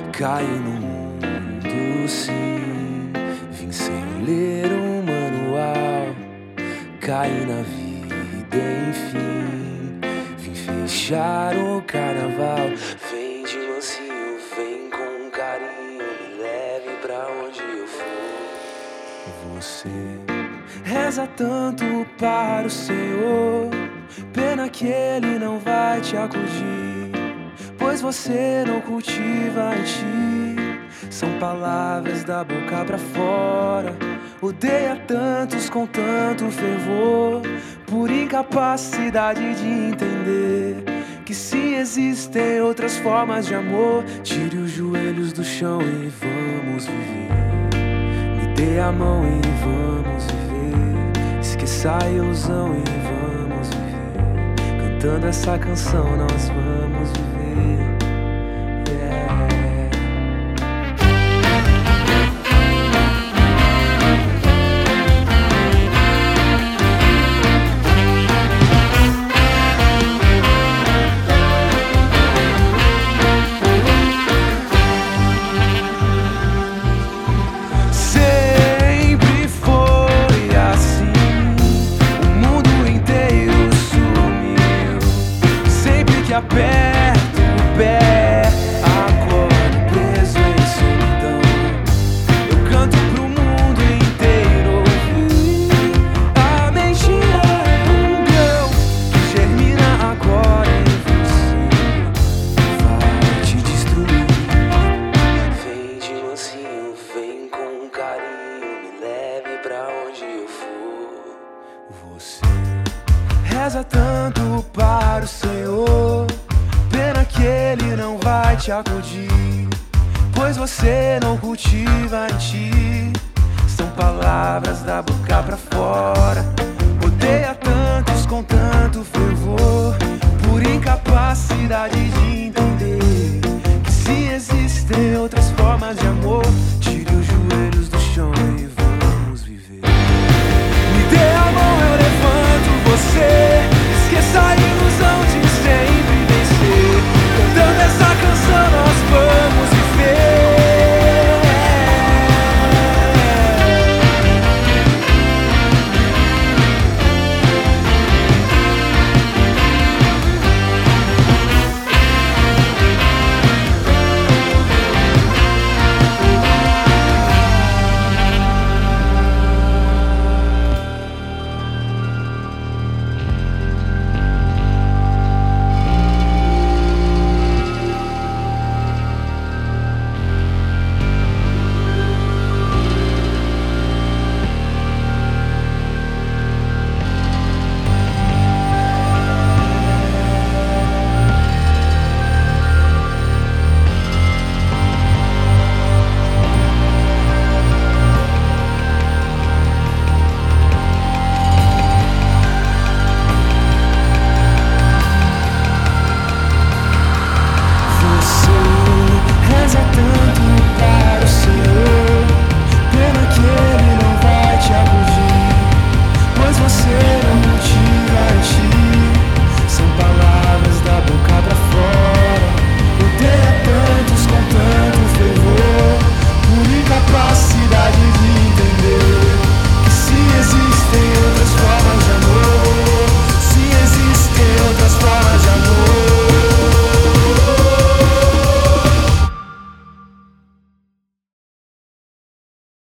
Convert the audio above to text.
Caio no mundo, sim. Vim sem ler um manual. Caí na vida, enfim. Vim fechar o carnaval. Vem de mansinho, vem com carinho. Me leve pra onde eu for. Você reza tanto para o Senhor, pena que Ele não vai te acudir, pois você não cultiva em ti. São palavras da boca pra fora. Odeia tantos com tanto fervor, por incapacidade de entender que se existem outras formas de amor. Tire os joelhos do chão e vamos viver. Me dê a mão e vamos viver. Esqueça a ilusão e vamos viver. Cantando essa canção nós vamos viver. Aperto o pé, acordo preso em solidão. Eu canto pro mundo inteiro ouvir. A mentira é um grão que germina agora em você, vai te destruir. Vem de mansinho, vem com carinho. Me leve pra onde eu for. Você reza tanto para o Senhor, pena que Ele não vai te acudir, pois você não cultiva em ti. São palavras da boca pra fora. Odeia tantos com tanto fervor, por incapacidade de entender que se existem outras formas de amor. Tire os joelhos do chão e vamos viver. Me dê a mão, eu levanto você. Esqueça a ilusão